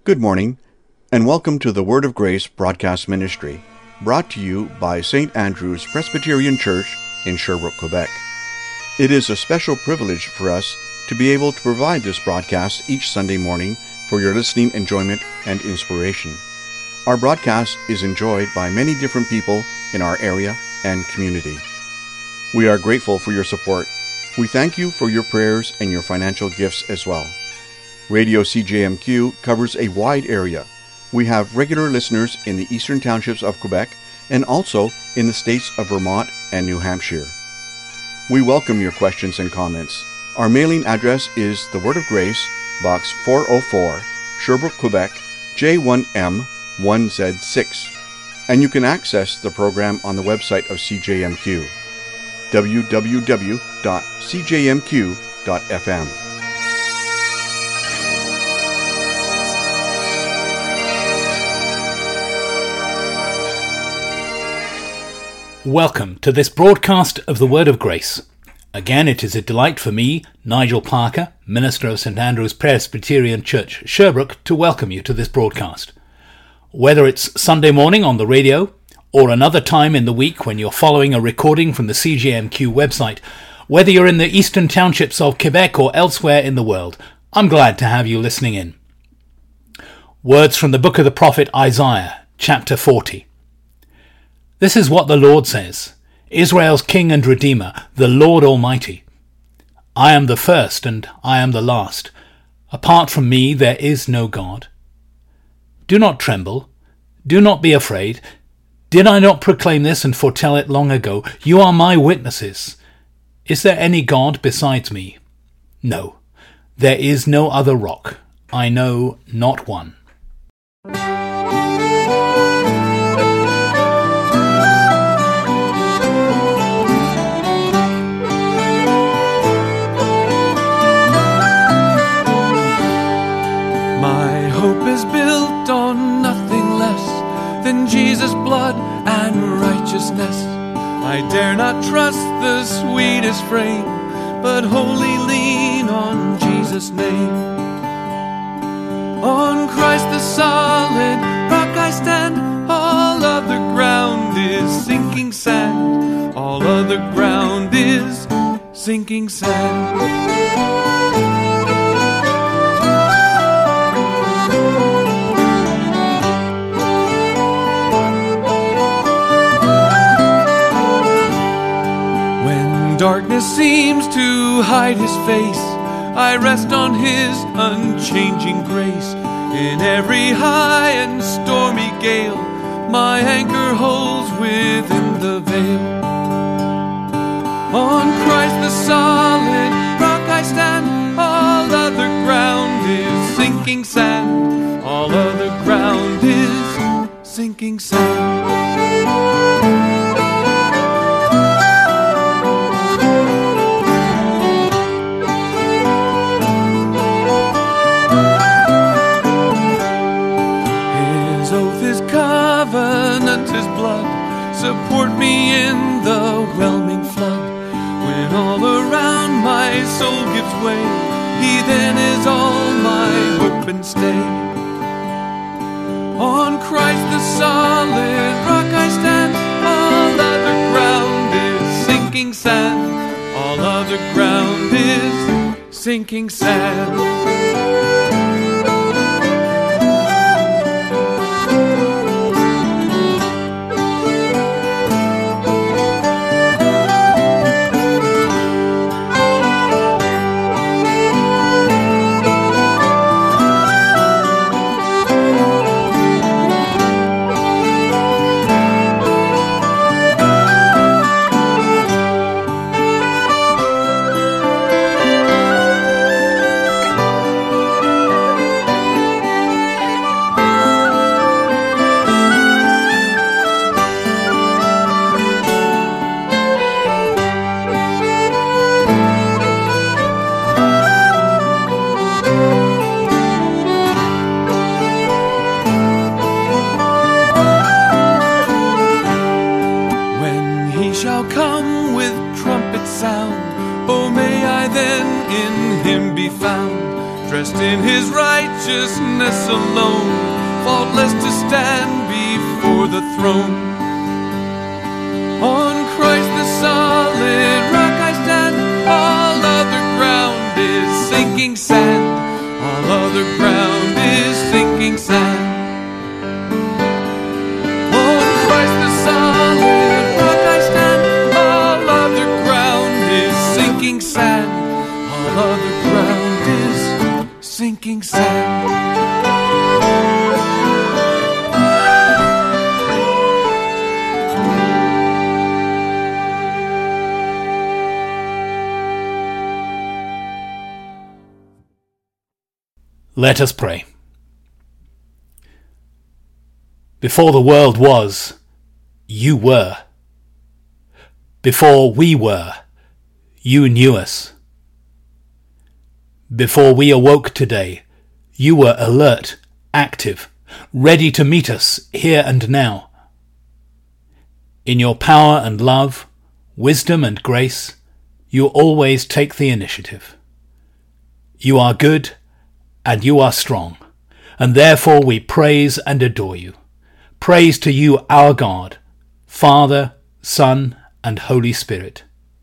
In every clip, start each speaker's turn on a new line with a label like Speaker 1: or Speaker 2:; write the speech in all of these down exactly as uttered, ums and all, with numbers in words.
Speaker 1: Good morning, and welcome to the Word of Grace broadcast ministry, brought to you by Saint Andrew's Presbyterian Church in Sherbrooke, Quebec. It is a special privilege for us to be able to provide this broadcast each Sunday morning for your listening enjoyment and inspiration. Our broadcast is enjoyed by many different people in our area and community. We are grateful for your support. We thank you for your prayers and your financial gifts as well. Radio C J M Q covers a wide area. We have regular listeners in the eastern townships of Quebec and also in the states of Vermont and New Hampshire. We welcome your questions and comments. Our mailing address is The Word of Grace, Box four oh four, Sherbrooke, Quebec, J one M one Z six. And you can access the program on the website of C J M Q, w w w dot c j m q dot f m.
Speaker 2: Welcome to this broadcast of the Word of Grace. Again, it is a delight for me, Nigel Parker, minister of Saint Andrew's Presbyterian Church, Sherbrooke, to welcome you to this broadcast. Whether it's Sunday morning on the radio, or another time in the week when you're following a recording from the C J M Q website, whether you're in the eastern townships of Quebec or elsewhere in the world, I'm glad to have you listening in. Words from the book of the prophet Isaiah, chapter forty. This is what the Lord says, Israel's King and Redeemer, the Lord Almighty. I am the first and I am the last. Apart from me there is no God. Do not tremble. Do not be afraid. Did I not proclaim this and foretell it long ago? You are my witnesses. Is there any God besides me? No, there is no other rock. I know not one.
Speaker 3: Built on nothing less than Jesus' blood and righteousness. I dare not trust the sweetest frame, but wholly lean on Jesus' name. On Christ the solid rock I stand, all other ground is sinking sand. All other ground is sinking sand. Darkness seems to hide his face, I rest on his unchanging grace. In every high and stormy gale, my anchor holds within the veil. On Christ the solid rock I stand, all other ground is sinking sand. All other ground is sinking sand. Covenant his blood, support me in the whelming flood. When all around my soul gives way, he then is all my hope and stay. On Christ the solid rock I stand, all other ground is sinking sand. All other ground is sinking sand. dressed in his righteousness alone, faultless to stand before the throne. On Christ the solid rock I stand, all other ground is sinking sand, all other ground is sinking sand. On Christ the solid rock I stand, all other ground is sinking sand, all other ground is sinking sand.
Speaker 2: Let us pray. Before the world was, you were. Before we were, you knew us. Before we awoke today, you were alert, active, ready to meet us here and now. In your power and love, wisdom and grace, you always take the initiative. You are good, and you are strong, and therefore we praise and adore you. Praise to you, our God, Father, Son, and Holy Spirit.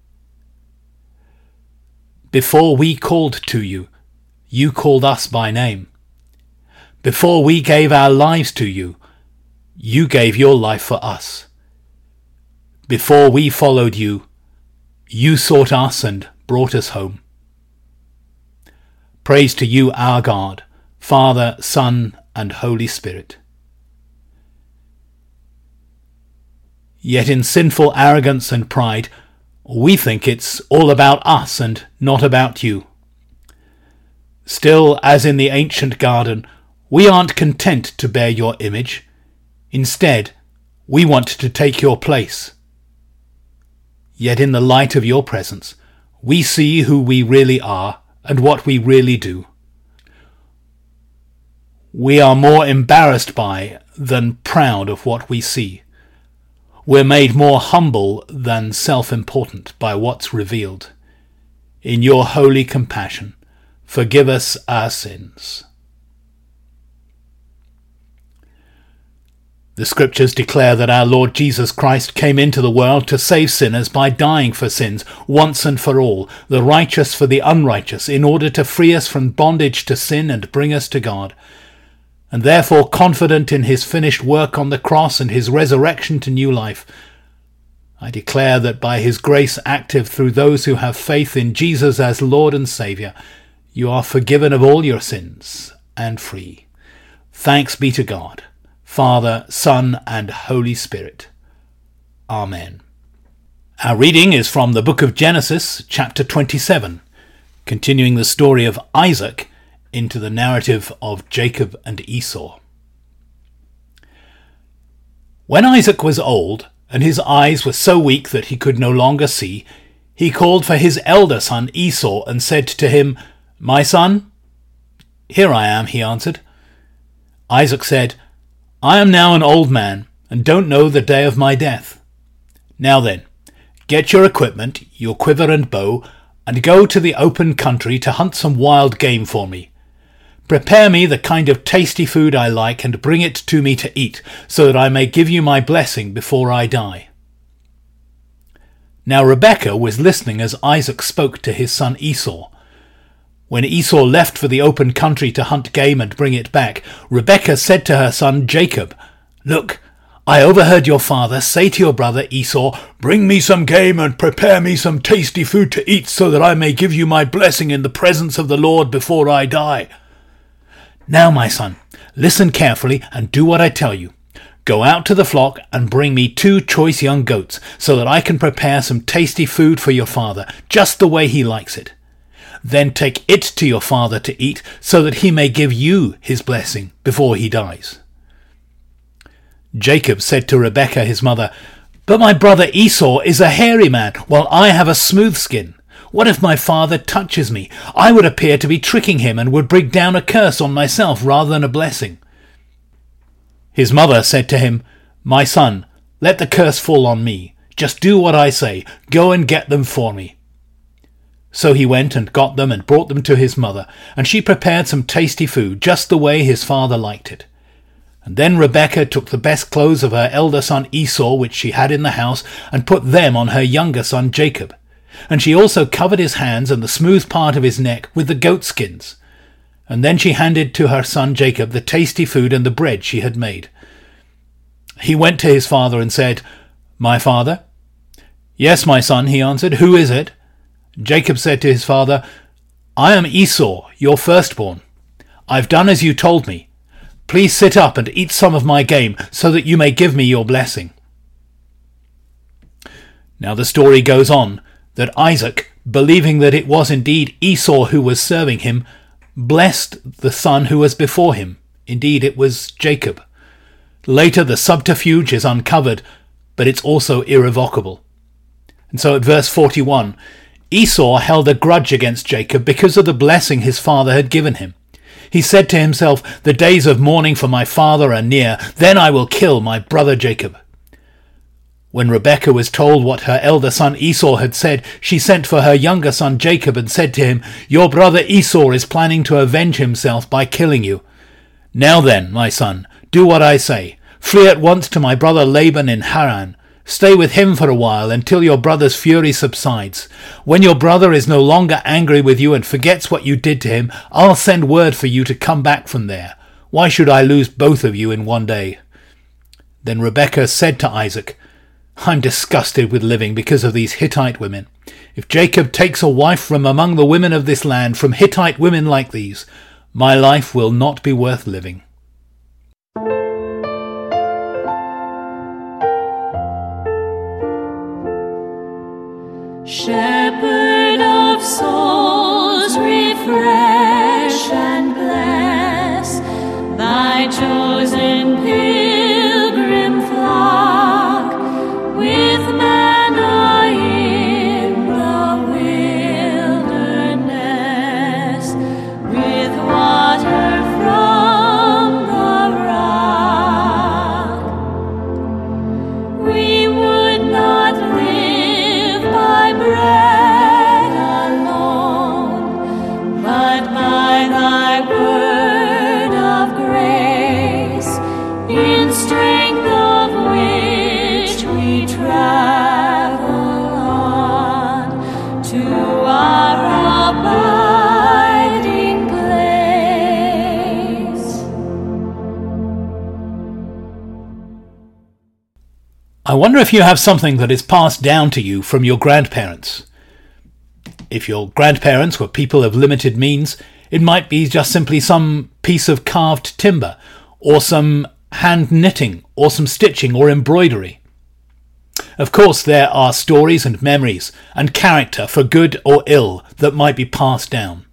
Speaker 2: Before we called to you, you called us by name. Before we gave our lives to you, you gave your life for us. Before we followed you, you sought us and brought us home. Praise to you, our God, Father, Son, and Holy Spirit. Yet in sinful arrogance and pride, we think it's all about us and not about you. Still, as in the ancient garden, we aren't content to bear your image. Instead, we want to take your place. Yet in the light of your presence, we see who we really are and what we really do. We are more embarrassed by than proud of what we see. We're made more humble than self-important by what's revealed. In your holy compassion, forgive us our sins. The Scriptures declare that our Lord Jesus Christ came into the world to save sinners by dying for sins once and for all, the righteous for the unrighteous, in order to free us from bondage to sin and bring us to God. And therefore, confident in his finished work on the cross and his resurrection to new life, I declare that by his grace active through those who have faith in Jesus as Lord and Saviour, you are forgiven of all your sins and free. Thanks be to God, Father, Son, and Holy Spirit. Amen. Our reading is from the book of Genesis, chapter twenty-seven, continuing the story of Isaac into the narrative of Jacob and Esau. When Isaac was old, and his eyes were so weak that he could no longer see, he called for his elder son Esau and said to him, "My son?" "Here I am," he answered. Isaac said, "I am now an old man, and don't know the day of my death. Now then, get your equipment, your quiver and bow, and go to the open country to hunt some wild game for me. Prepare me the kind of tasty food I like, and bring it to me to eat, so that I may give you my blessing before I die." Now Rebekah was listening as Isaac spoke to his son Esau. When Esau left for the open country to hunt game and bring it back, Rebekah said to her son Jacob, "Look, I overheard your father say to your brother Esau, 'Bring me some game and prepare me some tasty food to eat, so that I may give you my blessing in the presence of the Lord before I die.' Now, my son, listen carefully and do what I tell you. Go out to the flock and bring me two choice young goats, so that I can prepare some tasty food for your father, just the way he likes it. Then take it to your father to eat, so that he may give you his blessing before he dies." Jacob said to Rebekah his mother, "But my brother Esau is a hairy man, while I have a smooth skin. What if my father touches me? I would appear to be tricking him and would bring down a curse on myself rather than a blessing." His mother said to him, "My son, let the curse fall on me. Just do what I say. Go and get them for me." So he went and got them and brought them to his mother, and she prepared some tasty food, just the way his father liked it. And then Rebekah took the best clothes of her elder son Esau, which she had in the house, and put them on her younger son Jacob. And she also covered his hands and the smooth part of his neck with the goat skins. And then she handed to her son Jacob the tasty food and the bread she had made. He went to his father and said, "My father?" "Yes, my son," he answered. "Who is it?" Jacob said to his father, "I am Esau, your firstborn. I've done as you told me. Please sit up and eat some of my game, so that you may give me your blessing." Now the story goes on that Isaac, believing that it was indeed Esau who was serving him, blessed the son who was before him. Indeed, it was Jacob. Later the subterfuge is uncovered, but it's also irrevocable. And so at verse forty-one, Esau held a grudge against Jacob because of the blessing his father had given him. He said to himself, "The days of mourning for my father are near, then I will kill my brother Jacob." When Rebekah was told what her elder son Esau had said, she sent for her younger son Jacob and said to him, "Your brother Esau is planning to avenge himself by killing you. Now then, my son, do what I say. Flee at once to my brother Laban in Haran. Stay with him for a while until your brother's fury subsides. When your brother is no longer angry with you and forgets what you did to him, I'll send word for you to come back from there. Why should I lose both of you in one day?" Then Rebekah said to Isaac, "I'm disgusted with living because of these Hittite women. If Jacob takes a wife from among the women of this land, from Hittite women like these, my life will not be worth living."
Speaker 4: Shepherd of souls, refresh and bless thy chosen pilgrim flock with manna in the wilderness, with water from the rock. We would not live by bread alone, but by thy word of grace, in strength of which we travel on to our abiding place.
Speaker 2: I wonder if you have something that is passed down to you from your grandparents. If your grandparents were people of limited means, it might be just simply some piece of carved timber, or some hand knitting, or some stitching or embroidery. Of course, there are stories and memories and character for good or ill that might be passed down.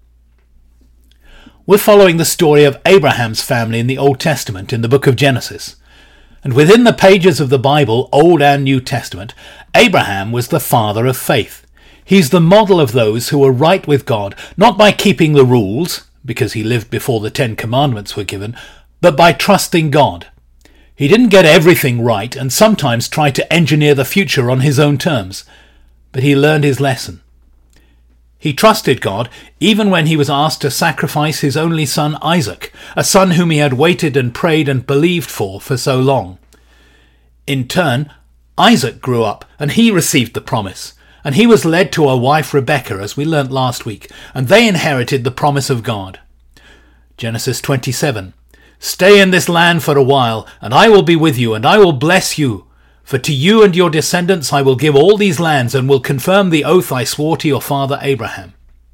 Speaker 2: We're following the story of Abraham's family in the Old Testament in the book of Genesis. And within the pages of the Bible, Old and New Testament, Abraham was the father of faith. He's the model of those who were right with God, not by keeping the rules, because he lived before the Ten Commandments were given, but by trusting God. He didn't get everything right and sometimes tried to engineer the future on his own terms, but he learned his lesson. He trusted God even when he was asked to sacrifice his only son Isaac, a son whom he had waited and prayed and believed for for so long. In turn, Isaac grew up and he received the promise, and he was led to a wife Rebekah, as we learnt last week, and they inherited the promise of God. Genesis twenty-seven. "Stay in this land for a while, and I will be with you, and I will bless you. For to you and your descendants I will give all these lands, and will confirm the oath I swore to your father Abraham."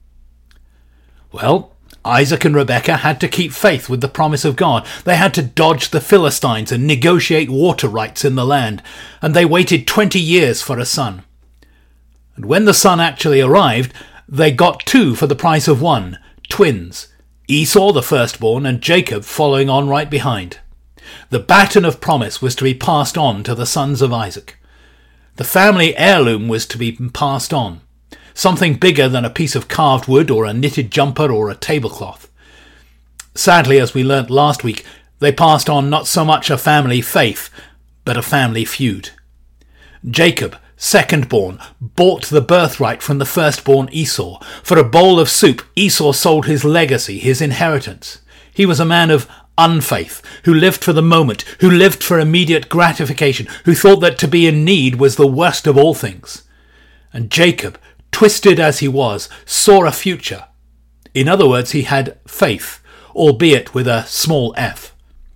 Speaker 2: Well, Isaac and Rebekah had to keep faith with the promise of God. They had to dodge the Philistines and negotiate water rights in the land, and they waited twenty years for a son. And when the son actually arrived, they got two for the price of one, twins, Esau the firstborn and Jacob following on right behind. The baton of promise was to be passed on to the sons of Isaac. The family heirloom was to be passed on, something bigger than a piece of carved wood or a knitted jumper or a tablecloth. Sadly, as we learnt last week, they passed on not so much a family faith, but a family feud. Jacob, second-born, bought the birthright from the firstborn Esau. For a bowl of soup, Esau sold his legacy, his inheritance. He was a man of unfaith, who lived for the moment, who lived for immediate gratification, who thought that to be in need was the worst of all things. And Jacob, twisted as he was, saw a future. In other words, he had faith, albeit with a small f.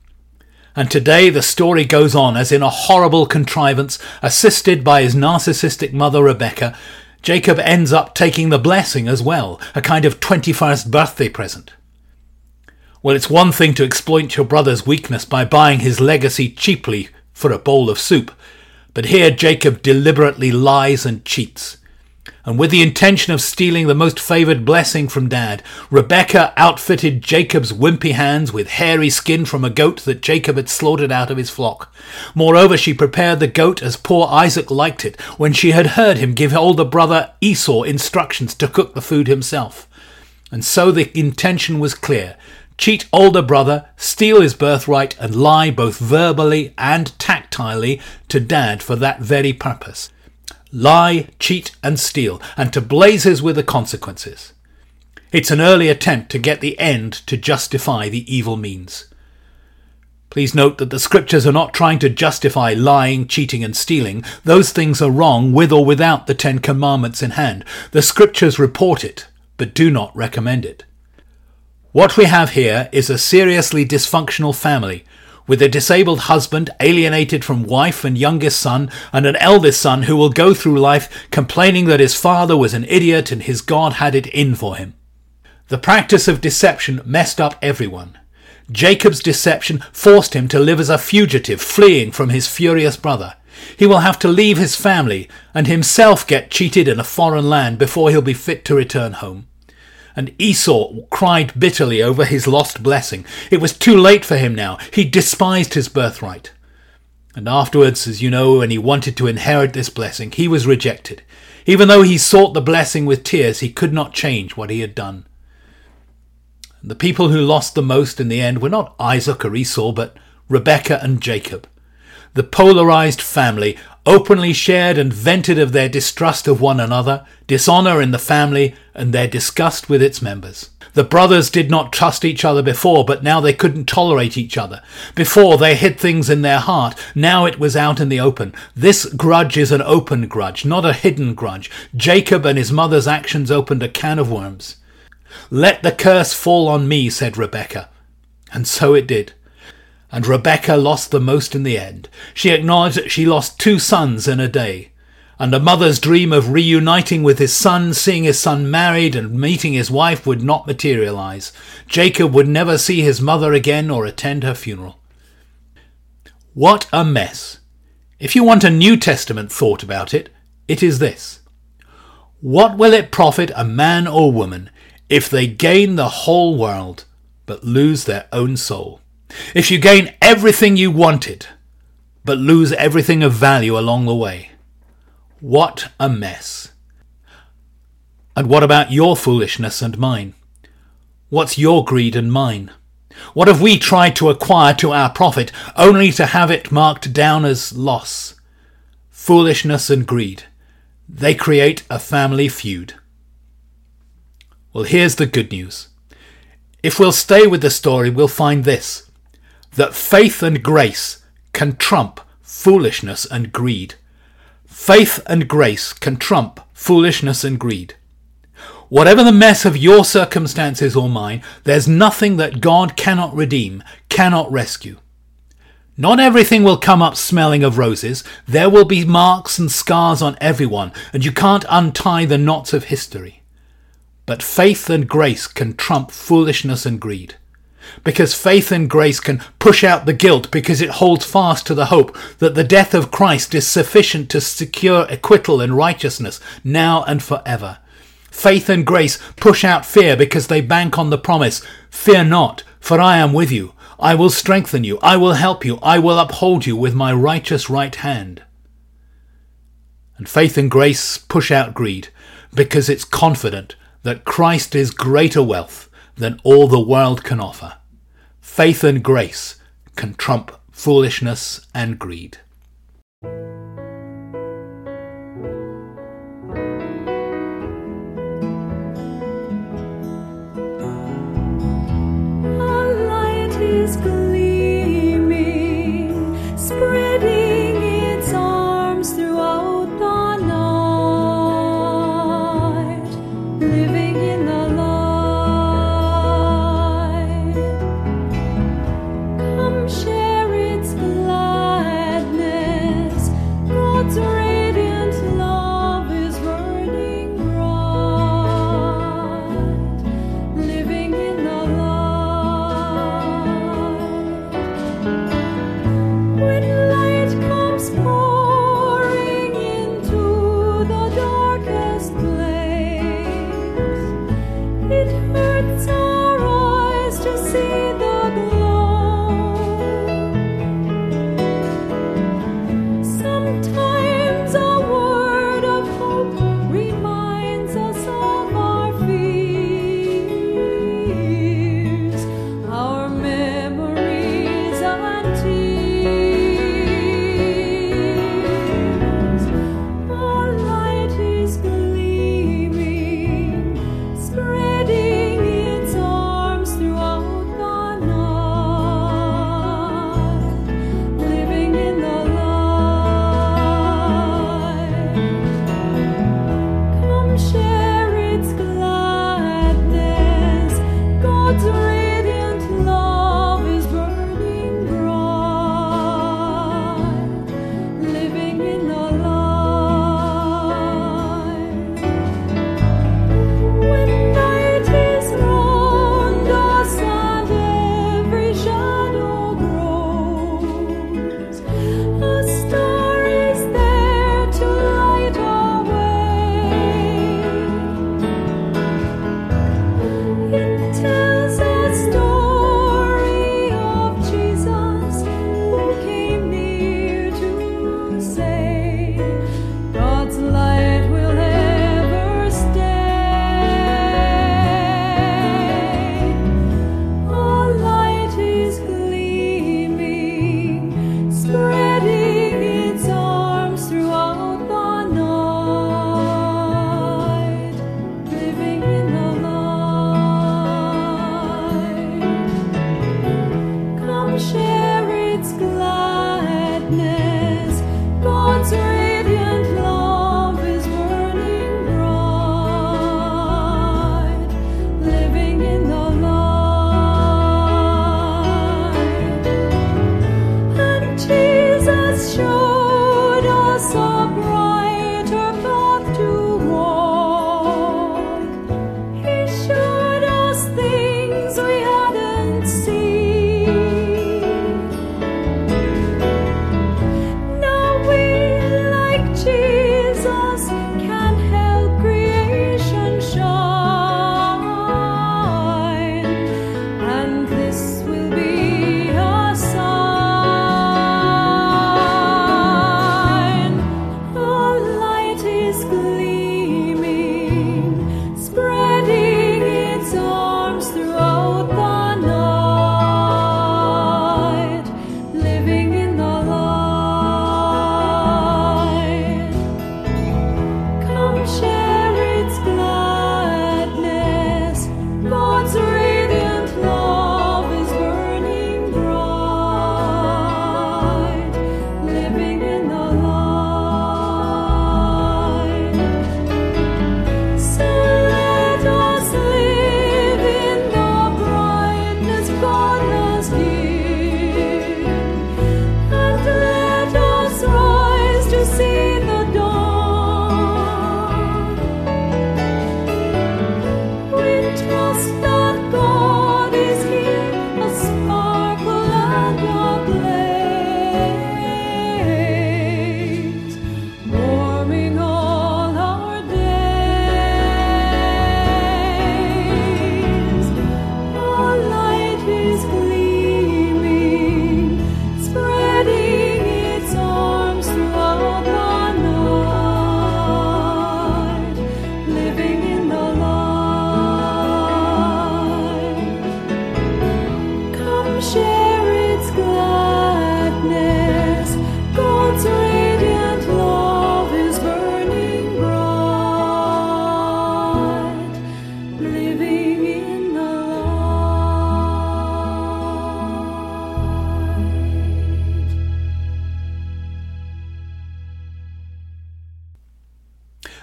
Speaker 2: And today the story goes on as in a horrible contrivance, assisted by his narcissistic mother Rebecca, Jacob ends up taking the blessing as well, a kind of twenty-first birthday present. Well, it's one thing to exploit your brother's weakness by buying his legacy cheaply for a bowl of soup, but here Jacob deliberately lies and cheats. And with the intention of stealing the most favoured blessing from Dad, Rebecca outfitted Jacob's wimpy hands with hairy skin from a goat that Jacob had slaughtered out of his flock. Moreover, she prepared the goat as poor Isaac liked it, when she had heard him give older brother Esau instructions to cook the food himself. And so the intention was clear. Cheat older brother, steal his birthright, and lie both verbally and tactilely to Dad for that very purpose. Lie, cheat and steal, and to blazes with the consequences. It's an early attempt to get the end to justify the evil means. Please note that the scriptures are not trying to justify lying, cheating and stealing. Those things are wrong with or without the Ten Commandments in hand. The scriptures report it, but do not recommend it. What we have here is a seriously dysfunctional family, with a disabled husband alienated from wife and youngest son, and an eldest son who will go through life complaining that his father was an idiot and his God had it in for him. The practice of deception messed up everyone. Jacob's deception forced him to live as a fugitive, fleeing from his furious brother. He will have to leave his family and himself get cheated in a foreign land before he'll be fit to return home. And Esau cried bitterly over his lost blessing. It was too late for him now. He despised his birthright. And afterwards, as you know, when he wanted to inherit this blessing, he was rejected. Even though he sought the blessing with tears, he could not change what he had done. The people who lost the most in the end were not Isaac or Esau, but Rebekah and Jacob. The polarized family openly shared and vented of their distrust of one another, dishonour in the family, and their disgust with its members. The brothers did not trust each other before, but now they couldn't tolerate each other. Before, they hid things in their heart. Now it was out in the open. This grudge is an open grudge, not a hidden grudge. Jacob and his mother's actions opened a can of worms. "Let the curse fall on me," said Rebekah. And so it did. And Rebekah lost the most in the end. She acknowledged that she lost two sons in a day. And a mother's dream of reuniting with his son, seeing his son married and meeting his wife would not materialize. Jacob would never see his mother again or attend her funeral. What a mess. If you want a New Testament thought about it, it is this. What will it profit a man or woman if they gain the whole world but lose their own soul? If you gain everything you wanted, but lose everything of value along the way. What a mess. And what about your foolishness and mine? What's your greed and mine? What have we tried to acquire to our profit, only to have it marked down as loss? Foolishness and greed. They create a family feud. Well, here's the good news. If we'll stay with the story, we'll find this. That faith and grace can trump foolishness and greed. Faith and grace can trump foolishness and greed. Whatever the mess of your circumstances or mine, there's nothing that God cannot redeem, cannot rescue. Not everything will come up smelling of roses. There will be marks and scars on everyone, and you can't untie the knots of history. But faith and grace can trump foolishness and greed. Because faith and grace can push out the guilt, because it holds fast to the hope that the death of Christ is sufficient to secure acquittal and righteousness now and forever. Faith and grace push out fear because they bank on the promise, "Fear not, for I am with you. I will strengthen you. I will help you. I will uphold you with my righteous right hand." And faith and grace push out greed because it's confident that Christ is greater wealth than all the world can offer. Faith and grace can trump foolishness and greed.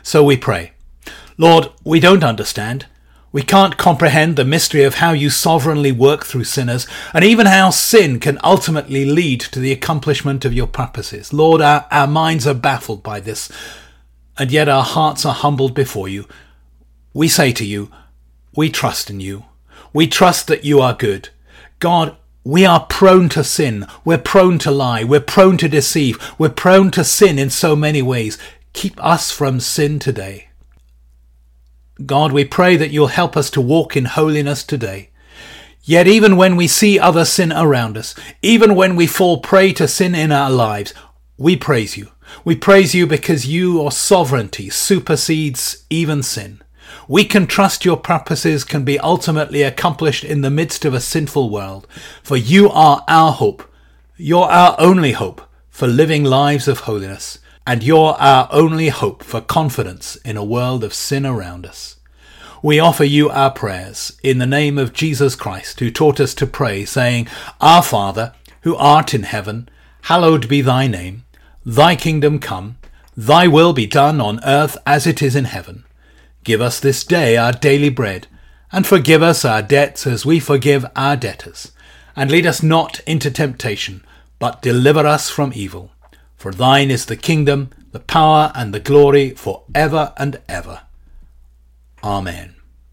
Speaker 2: So we pray. Lord, we don't understand. We can't comprehend the mystery of how you sovereignly work through sinners, and even how sin can ultimately lead to the accomplishment of your purposes. Lord, our, our minds are baffled by this, and yet our hearts are humbled before you. We say to you, we trust in you. We trust that you are good. God, we are prone to sin. We're prone to lie. We're prone to deceive. We're prone to sin in so many ways. Keep us from sin today. God, we pray that you'll help us to walk in holiness today. Yet even when we see other sin around us, even when we fall prey to sin in our lives, we praise you. We praise you because your sovereignty supersedes even sin. We can trust your purposes can be ultimately accomplished in the midst of a sinful world, for you are our hope. You're our only hope for living lives of holiness, and you're our only hope for confidence in a world of sin around us. We offer you our prayers in the name of Jesus Christ, who taught us to pray, saying, Our Father, who art in heaven, hallowed be thy name. Thy kingdom come, thy will be done on earth as it is in heaven. Give us this day our daily bread, and forgive us our debts as we forgive our debtors. And lead us not into temptation, but deliver us from evil. For thine is the kingdom, the power, and the glory for ever and ever. Amen.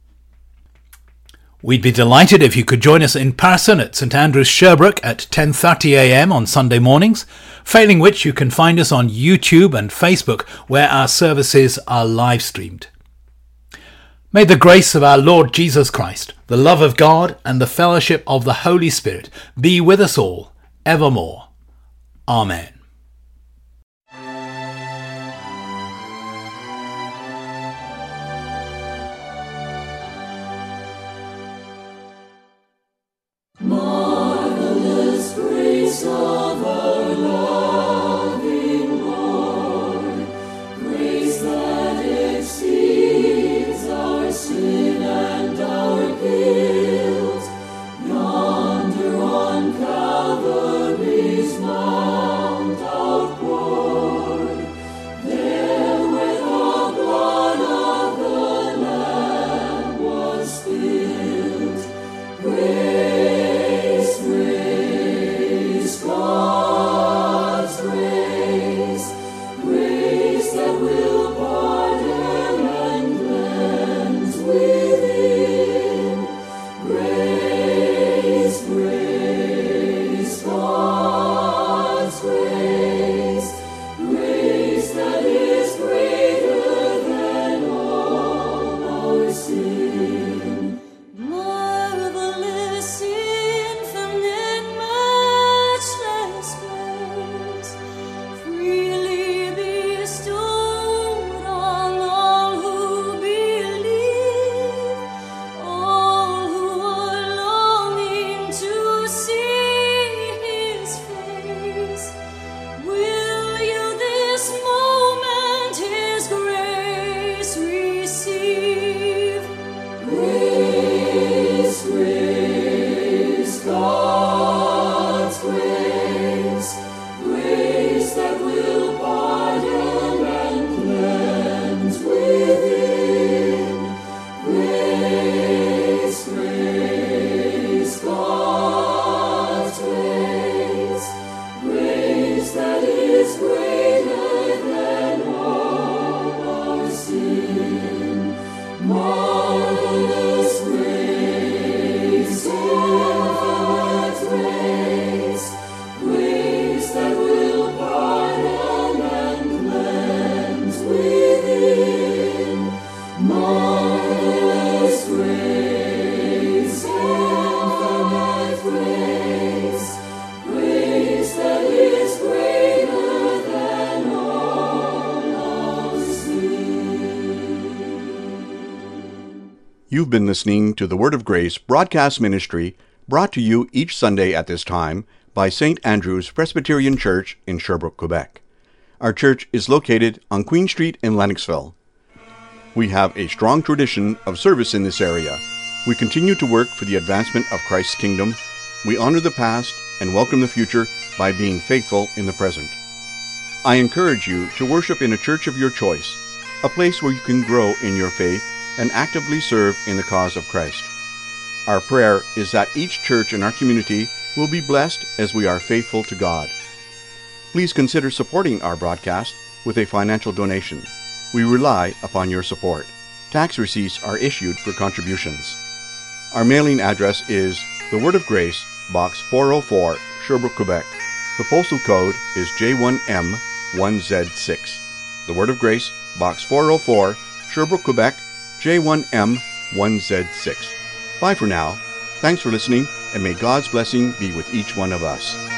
Speaker 2: We'd be delighted if you could join us in person at St Andrew's Sherbrooke at ten thirty a m on Sunday mornings, failing which you can find us on YouTube and Facebook, where our services are live streamed. May the grace of our Lord Jesus Christ, the love of God, and the fellowship of the Holy Spirit be with us all evermore. Amen.
Speaker 4: Marvelous grace of our loving Lord, grace that exceeds our sin and our guilt. Yonder on Calvary's mount outpoured, there where the blood of the Lamb was spilled. Grace, grace, God's grace, grace that will pardon and cleanse within. Grace, grace, God's grace, grace that is greater than all our sin. Marvelous, infinite, matchless grace, freely bestowed on all who believe, all who are longing to see His face. Will you this moment His grace receive? Grace, grace, God's grace, grace that will pardon and cleanse within. Grace, grace, God's grace, grace that is greater than all our sin. Marvelous grace, infinite grace, grace that will pardon and cleanse within. Marvelous grace, infinite grace, grace that is greater than all our sin.
Speaker 1: You've been listening to the Word of Grace broadcast ministry, brought to you each Sunday at this time by Saint Andrew's Presbyterian Church in Sherbrooke, Quebec. Our church is located on Queen Street in Lennoxville. We have a strong tradition of service in this area. We continue to work for the advancement of Christ's kingdom. We honor the past and welcome the future by being faithful in the present. I encourage you to worship in a church of your choice. a place where you can grow in your faith and actively serve in the cause of Christ. Our prayer is that each church in our community will be blessed as we are faithful to God. Please consider supporting our broadcast with a financial donation. We rely upon your support. Tax receipts are issued for contributions. Our mailing address is The Word of Grace, Box four oh four, Sherbrooke, Quebec. The postal code is J one M one Z six. The Word of Grace, Box four oh four, Sherbrooke, Quebec, J one M one Z six. Bye for now. Thanks for listening, and may God's blessing be with each one of us.